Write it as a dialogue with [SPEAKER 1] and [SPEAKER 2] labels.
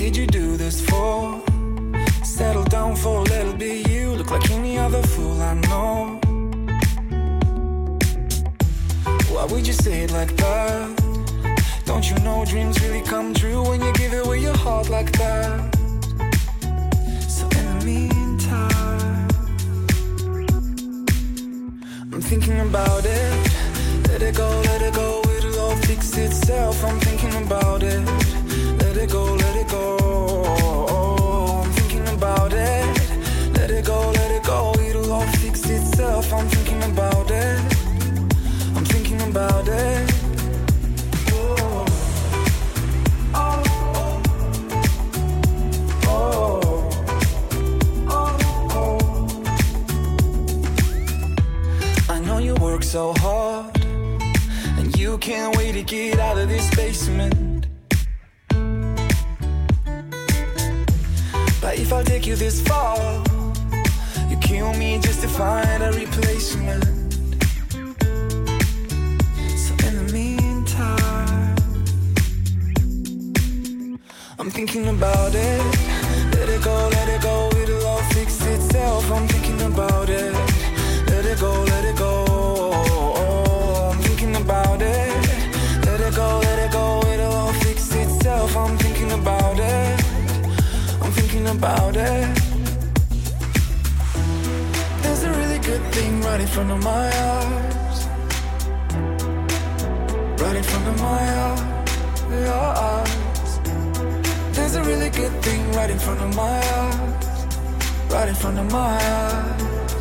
[SPEAKER 1] did you do this for? Settle down for a little bit, you look like any other fool I know. Why would you say it like that? Don't you know dreams really come true when you give away your heart like that? So in the meantime, I'm thinking about it. Let it go, it'll all fix itself. I'm thinking about it. Let it go, I'm thinking about it. Let it go, it'll all fix itself. I'm thinking about it. I'm thinking about it. I know you work so hard, and you can't wait to get out of this basement. But if I take you this far, you kill me just to find a replacement. So in the meantime, I'm thinking about it. Let it go, it'll all fix itself. I'm thinking about it. Let it go, I'm thinking about it. Let it go, it'll all fix itself. I'm thinking about it. I'm thinking about it. There's a really good thing right in front of my eyes. Right in front of my eyes. There's a really good thing right in front of my eyes. Right in front of my eyes.